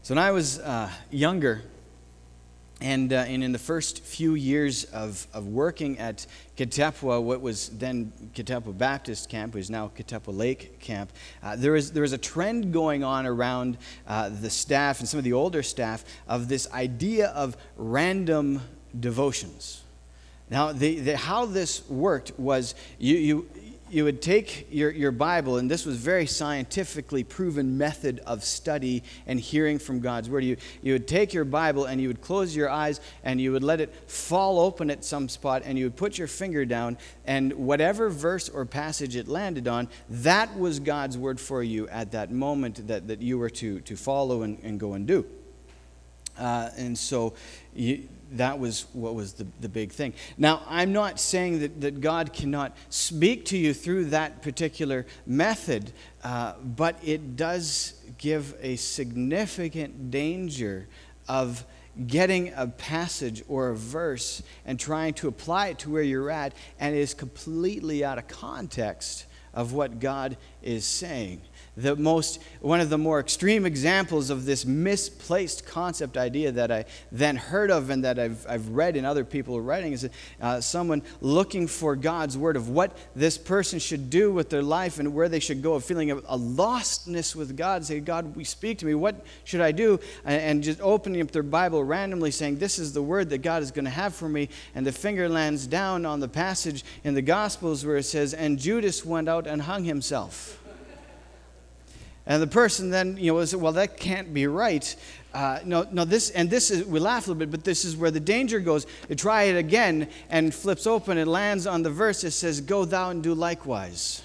So when I was younger, and in the first few years of working at Kitepwa, what was then Kitepwa Baptist Camp, which is now Kitepwa Lake Camp, there was a trend going on around the staff and some of the older staff of this idea of random devotions. Now, how this worked was you would take your Bible, and this was very scientifically proven method of study and hearing from God's Word. You would take your Bible and you would close your eyes and you would let it fall open at some spot, and you would put your finger down, and whatever verse or passage it landed on, that was God's Word for you at that moment that you were to follow and go and do. And so that was what was the big thing. Now, I'm not saying that God cannot speak to you through that particular method, but it does give a significant danger of getting a passage or a verse and trying to apply it to where you're at, and it is completely out of context of what God is saying. One of the more extreme examples of this misplaced concept idea that I then heard of and that I've read in other people writing is someone looking for God's word of what this person should do with their life and where they should go, feeling a lostness with God, say, God, speak to me, what should I do? And just opening up their Bible randomly saying, this is the word that God is going to have for me, and the finger lands down on the passage in the Gospels where it says, and Judas went out and hung himself. And the person then, said, well, that can't be right. This is, we laugh a little bit, but this is where the danger goes. You try it again and flips open, it lands on the verse that says, go thou and do likewise.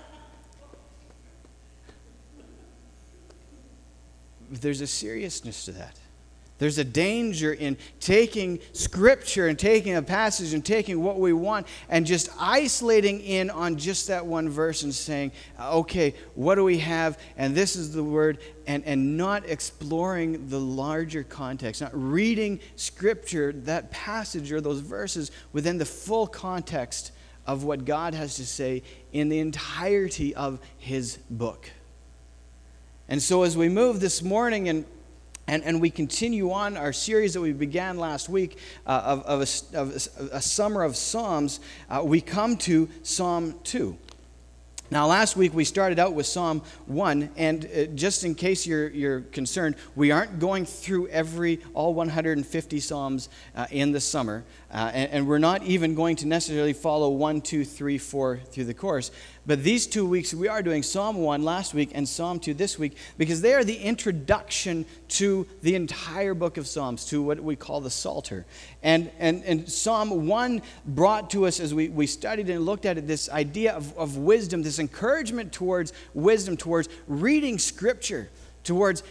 There's a seriousness to that. There's a danger in taking Scripture and taking a passage and taking what we want and just isolating in on just that one verse and saying, okay, what do we have? And this is the word, and not exploring the larger context, not reading Scripture, that passage or those verses within the full context of what God has to say in the entirety of His book. And so as we move this morning and we continue on our series that we began last week of a summer of Psalms, we come to Psalm 2. Now, last week we started out with Psalm 1, and just in case you're concerned, we aren't going through all 150 Psalms in the summer, and we're not even going to necessarily follow 1, 2, 3, 4 through the course. But these 2 weeks we are doing Psalm 1 last week and Psalm 2 this week, because they are the introduction to the entire book of Psalms, to what we call the Psalter. And Psalm 1 brought to us, as we studied and looked at it, this idea of wisdom, this encouragement towards wisdom, towards reading Scripture, towards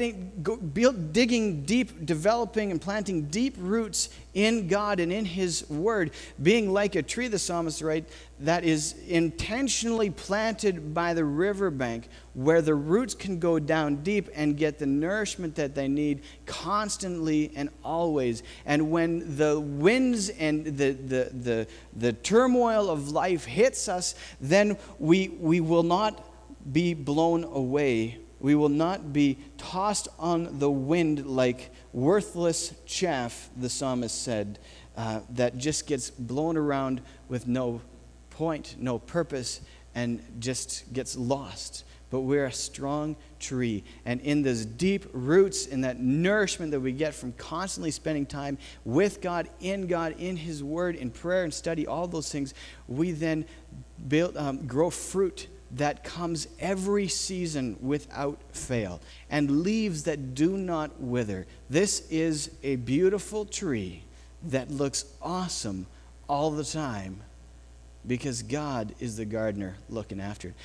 digging deep, developing and planting deep roots in God and in His Word, being like a tree, the psalmist writes, that is intentionally planted by the riverbank, where the roots can go down deep and get the nourishment that they need constantly and always. And when the winds and the turmoil of life hits us, then we will not be blown away. We will not be tossed on the wind like worthless chaff, the psalmist said, that just gets blown around with no point, no purpose, and just gets lost. But we're a strong tree. And in those deep roots, in that nourishment that we get from constantly spending time with God, in His Word, in prayer and study, all those things, we then grow fruit that comes every season without fail, and leaves that do not wither. This is a beautiful tree that looks awesome all the time, because God is the gardener looking after it.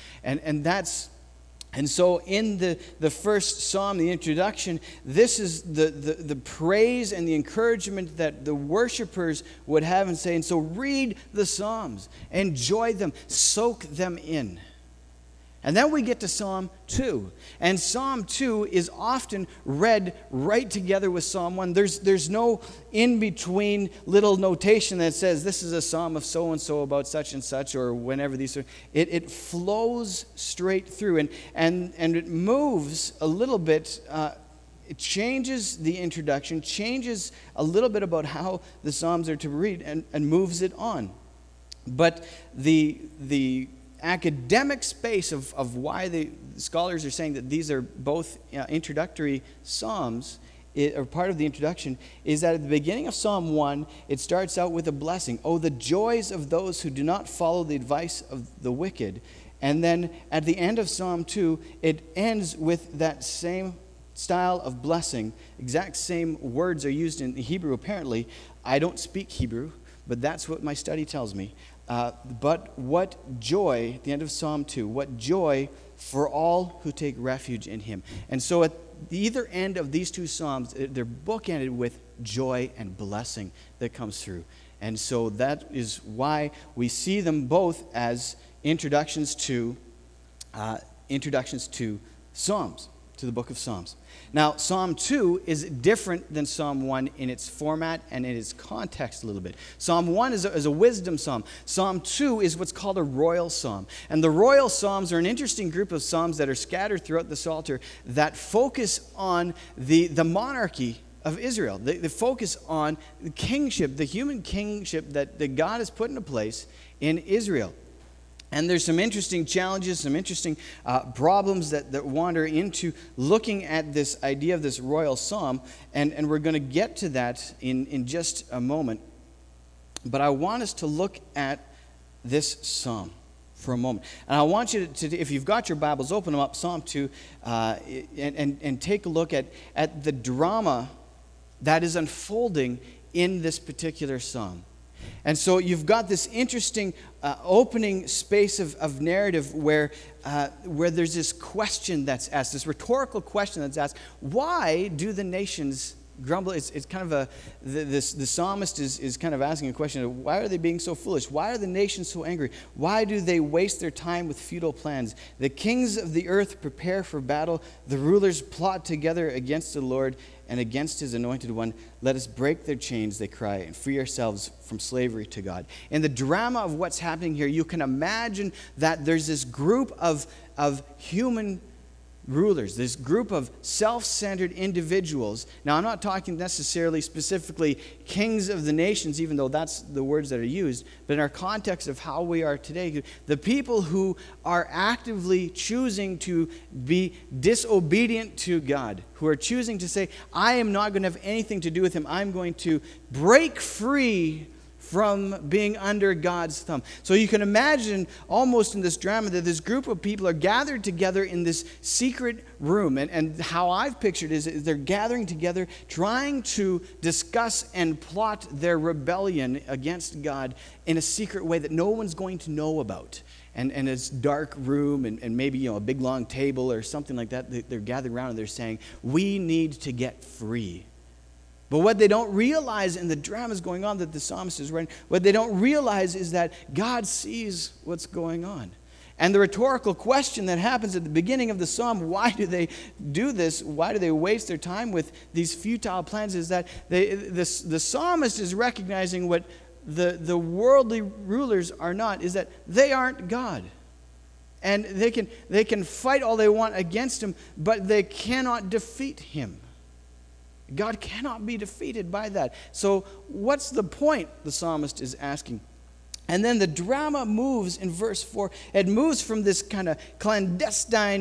And so in the first psalm, the introduction, this is the praise and the encouragement that the worshipers would have and say, and so read the Psalms, enjoy them, soak them in. And then we get to Psalm 2. And Psalm 2 is often read right together with Psalm 1. There's no in-between little notation that says this is a psalm of so-and-so about such and such, or whenever these are. It flows straight through. And it moves a little bit it changes the introduction, changes a little bit about how the Psalms are to read, and moves it on. But the academic space of why the scholars are saying that these are both introductory Psalms, or part of the introduction, is that at the beginning of Psalm 1, it starts out with a blessing. Oh, the joys of those who do not follow the advice of the wicked. And then at the end of Psalm 2, it ends with that same style of blessing. Exact same words are used in Hebrew, apparently. I don't speak Hebrew, but that's what my study tells me. But what joy, at the end of Psalm 2, what joy for all who take refuge in him. And so at either end of these two Psalms, they're bookended with joy and blessing that comes through. And so that is why we see them both as introductions to Psalms, to the book of Psalms. Now, Psalm 2 is different than Psalm 1 in its format and in its context a little bit. Psalm 1 is a wisdom psalm. Psalm 2 is what's called a royal psalm. And the royal psalms are an interesting group of psalms that are scattered throughout the Psalter that focus on the monarchy of Israel. They focus on the kingship, the human kingship that God has put into place in Israel. And there's some interesting challenges, some interesting problems that wander into looking at this idea of this royal psalm. And we're going to get to that in just a moment. But I want us to look at this psalm for a moment. And I want you to, if you've got your Bibles, open them up, Psalm 2, and take a look at the drama that is unfolding in this particular psalm. And so you've got this interesting opening space of narrative where there's this question that's asked, this rhetorical question that's asked: why do the nations grumble? It's kind of the psalmist is kind of asking a question of, why are they being so foolish? Why are the nations so angry? Why do they waste their time with futile plans? The kings of the earth prepare for battle. The rulers plot together against the Lord and against his anointed one. Let us break their chains, they cry, and free ourselves from slavery to God. In the drama of what's happening here, you can imagine that there's this group of human rulers, this group of self-centered individuals. Now, I'm not talking necessarily specifically kings of the nations, even though that's the words that are used, but in our context of how we are today, the people who are actively choosing to be disobedient to God, who are choosing to say, I am not going to have anything to do with him. I'm going to break free from being under God's thumb. So you can imagine almost in this drama that this group of people are gathered together in this secret room. And how I've pictured is they're gathering together trying to discuss and plot their rebellion against God in a secret way that no one's going to know about. And it's dark room and maybe a big long table or something like that. They're gathered around and they're saying, we need to get free. But what they don't realize in the dramas going on that the psalmist is writing, what they don't realize is that God sees what's going on. And the rhetorical question that happens at the beginning of the psalm, why do they do this? Why do they waste their time with these futile plans? Is that the psalmist is recognizing what the worldly rulers are not, is that they aren't God. And they can fight all they want against him, but they cannot defeat him. God cannot be defeated by that. So what's the point, the psalmist is asking? And then the drama moves in verse 4. It moves from this kind of clandestine,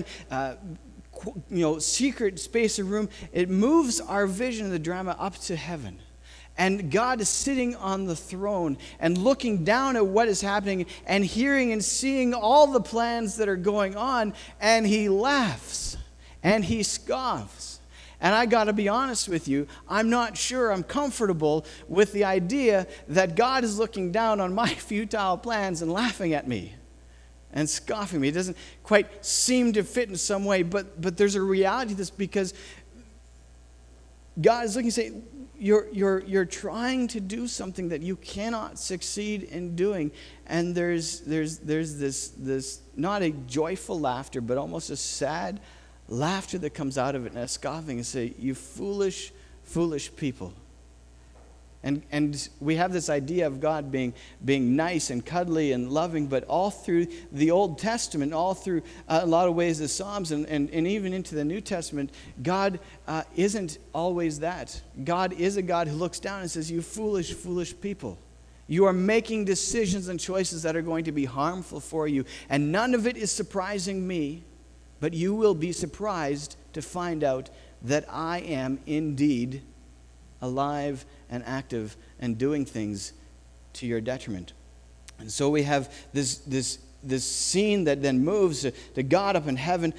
secret space of room. It moves our vision of the drama up to heaven. And God is sitting on the throne and looking down at what is happening and hearing and seeing all the plans that are going on. And he laughs and he scoffs. And I got to be honest with you, I'm not sure I'm comfortable with the idea that God is looking down on my futile plans and laughing at me and scoffing me. It doesn't quite seem to fit in some way, but there's a reality to this, because God is looking and saying, you're trying to do something that you cannot succeed in doing. And there's this not a joyful laughter, but almost a sad laughter that comes out of it, and a scoffing, and say, you foolish, foolish people. And we have this idea of God being nice and cuddly and loving, but all through the Old Testament, all through a lot of ways the Psalms and even into the New Testament, God isn't always that. God is a God who looks down and says, "You foolish, foolish people. You are making decisions and choices that are going to be harmful for you, and none of it is surprising me, but you will be surprised to find out that I am indeed alive and active and doing things to your detriment." And so we have this scene that then moves to God up in heaven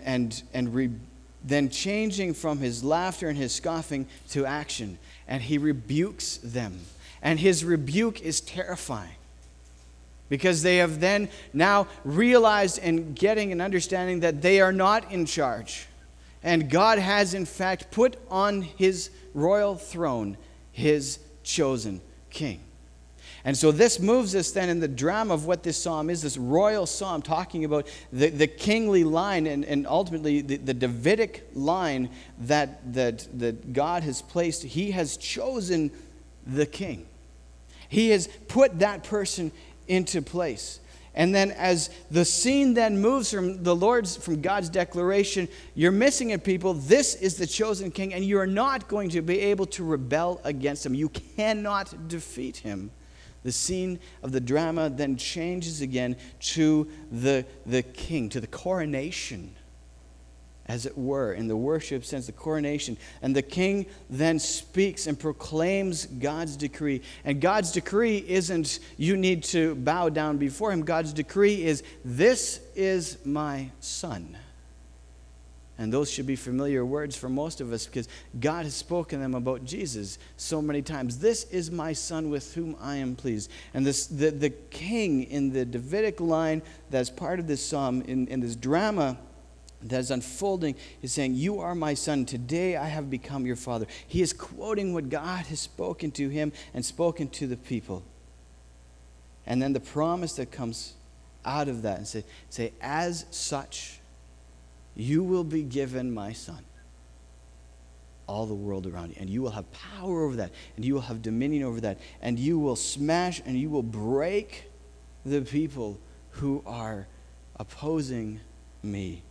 then changing from his laughter and his scoffing to action. And he rebukes them. And his rebuke is terrifying, because they have then now realized and getting an understanding that they are not in charge. And God has in fact put on his royal throne his chosen king. And so this moves us then in the drama of what this psalm is, this royal psalm talking about the kingly line and ultimately the Davidic line that God has placed. He has chosen the king. He has put that person into place. And then as the scene then moves from God's declaration, you're missing it, people. This is the chosen king, and you're not going to be able to rebel against him. You cannot defeat him. The scene of the drama then changes again to the king, to the coronation, as it were, in the worship sense, the coronation. And the king then speaks and proclaims God's decree. And God's decree isn't, you need to bow down before him. God's decree is, this is my son. And those should be familiar words for most of us, because God has spoken them about Jesus so many times. This is my son with whom I am pleased. And the king in the Davidic line that's part of this psalm, in this drama that is unfolding, is saying, "You are my son. Today I have become your father." He is quoting what God has spoken to him and spoken to the people. And then the promise that comes out of that, and say, "As such, you will be given my son, all the world around you, and you will have power over that, and you will have dominion over that, and you will smash and you will break the people who are opposing me."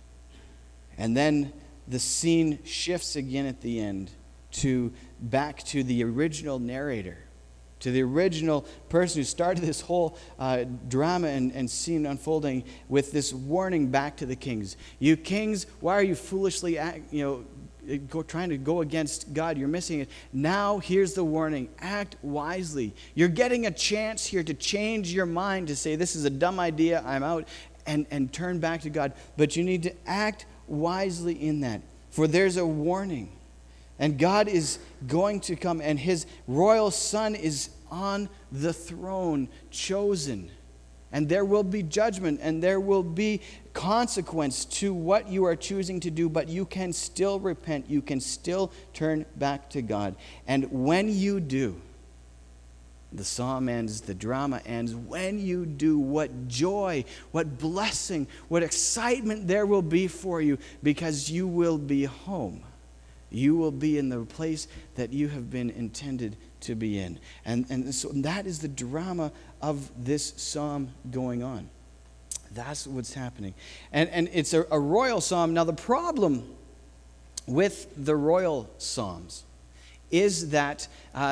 And then the scene shifts again at the end back to the original narrator, to the original person who started this whole drama and scene unfolding with this warning back to the kings. "You kings, why are you foolishly trying to go against God? You're missing it. Now here's the warning. Act wisely. You're getting a chance here to change your mind, to say, this is a dumb idea, I'm out, and turn back to God. But you need to act wisely in that, for there's a warning. And God is going to come, and his royal son is on the throne, chosen. And there will be judgment, and there will be consequence to what you are choosing to do, but you can still repent. You can still turn back to God. And when you do, the psalm ends, the drama ends. When you do, what joy, what blessing, what excitement there will be for you, because you will be home. You will be in the place that you have been intended to be in. And so that is the drama of this psalm going on. That's what's happening. And it's a royal psalm. Now the problem with the royal psalms is that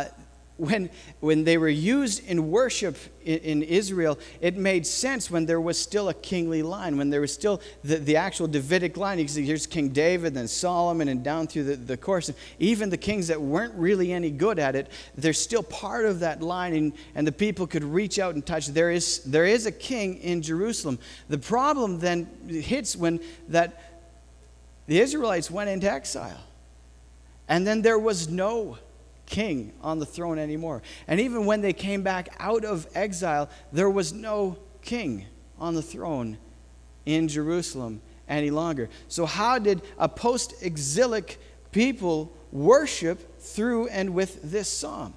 when they were used in worship in Israel, it made sense when there was still a kingly line, when there was still the actual Davidic line. You can see here's King David, then Solomon, and down through the course. And even the kings that weren't really any good at it, they're still part of that line, and the people could reach out and touch. There is a king in Jerusalem. The problem then hits when the Israelites went into exile, and then there was no king on the throne anymore. And even when they came back out of exile, there was no king on the throne in Jerusalem any longer. So how did a post-exilic people worship through and with this psalm?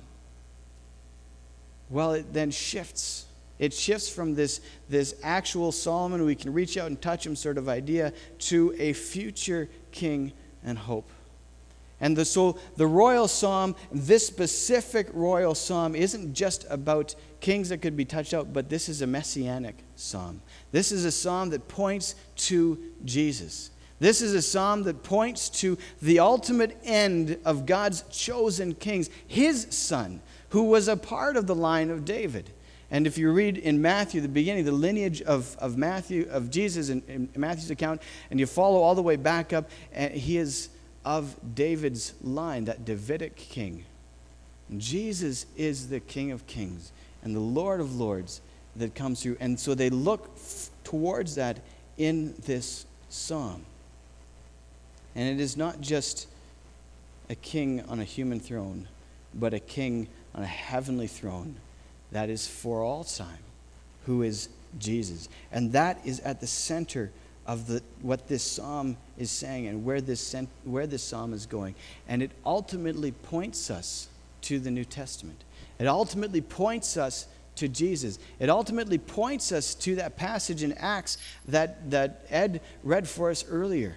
Well, it then shifts. It shifts from this actual Solomon, we can reach out and touch him sort of idea, to a future king and hope. And so the royal psalm, this specific royal psalm, isn't just about kings that could be touched out, but this is a messianic psalm. This is a psalm that points to Jesus. This is a psalm that points to the ultimate end of God's chosen kings, his son, who was a part of the line of David. And if you read in Matthew, the beginning, the lineage of Matthew, of Jesus in Matthew's account, and you follow all the way back up, he is of David's line, that Davidic king. And Jesus is the King of Kings and the Lord of Lords that comes through. And so they look towards that in this psalm. And it is not just a king on a human throne, but a king on a heavenly throne that is for all time, who is Jesus. And that is at the center of what this psalm is saying and where this psalm is going. And it ultimately points us to the New Testament. It ultimately points us to Jesus. It ultimately points us to that passage in Acts that Ed read for us earlier.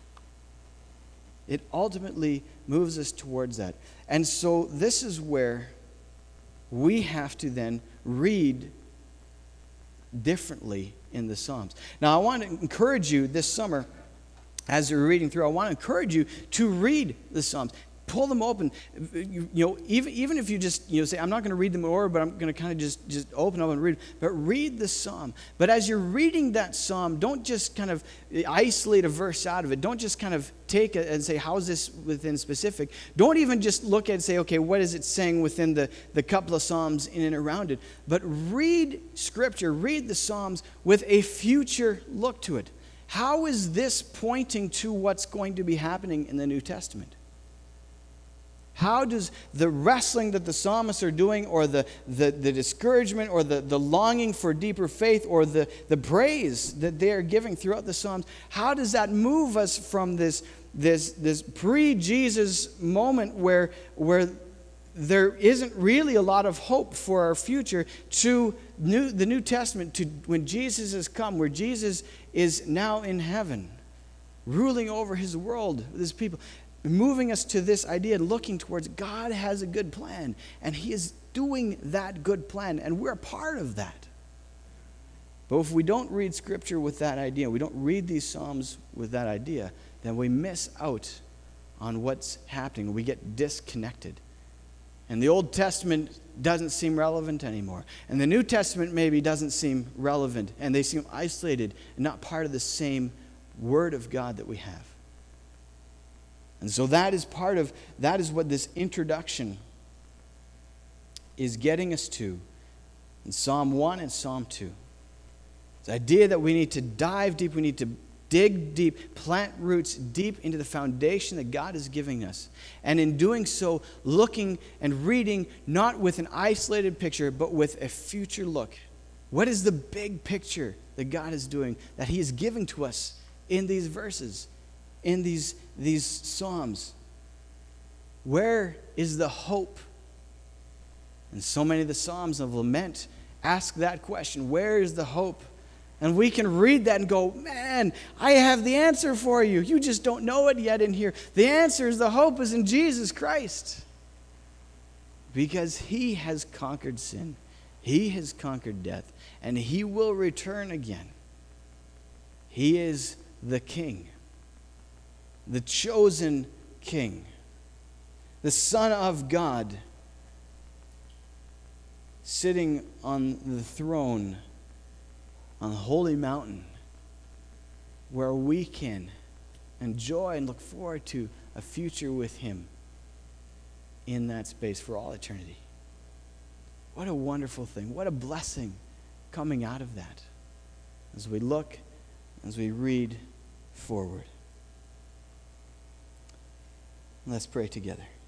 It ultimately moves us towards that. And so this is where we have to then read differently in the Psalms. Now, I want to encourage you this summer, as you're reading through, I want to encourage you to read the Psalms. Pull them open. Even if you just say, I'm not going to read them in order, but I'm going to kind of just open up and read. But read the psalm. But as you're reading that psalm, don't just kind of isolate a verse out of it. Don't just kind of take it and say, how is this within specific? Don't even just look at it and say, okay, what is it saying within the couple of psalms in and around it? But read Scripture, read the Psalms with a future look to it. How is this pointing to what's going to be happening in the New Testament? How does the wrestling that the psalmists are doing, or the discouragement, or the longing for deeper faith, or the praise that they are giving throughout the Psalms, how does that move us from this pre-Jesus moment where there isn't really a lot of hope for our future to the New Testament, to when Jesus has come, where Jesus is now in heaven, ruling over his world, his people, moving us to this idea, looking towards God has a good plan, and he is doing that good plan, and we're a part of that. But if we don't read Scripture with that idea, we don't read these Psalms with that idea, then we miss out on what's happening. We get disconnected. And the Old Testament doesn't seem relevant anymore. And the New Testament maybe doesn't seem relevant, and they seem isolated and not part of the same Word of God that we have. And so that is what this introduction is getting us to in Psalm 1 and Psalm 2. The idea that we need to dive deep, we need to dig deep, plant roots deep into the foundation that God is giving us. And in doing so, looking and reading not with an isolated picture, but with a future look. What is the big picture that God is doing, that he is giving to us in these verses? In these Psalms? Where is the hope? And so many of the Psalms of lament ask that question, where is the hope? And we can read that and go, man, I have the answer for you. You just don't know it yet in here. The answer is, the hope is in Jesus Christ. Because he has conquered sin. He has conquered death. And he will return again. He is the King. The chosen King, the Son of God, sitting on the throne on the holy mountain, where we can enjoy and look forward to a future with him in that space for all eternity. What a wonderful thing. What a blessing coming out of that as we look, as we read forward. Let's pray together.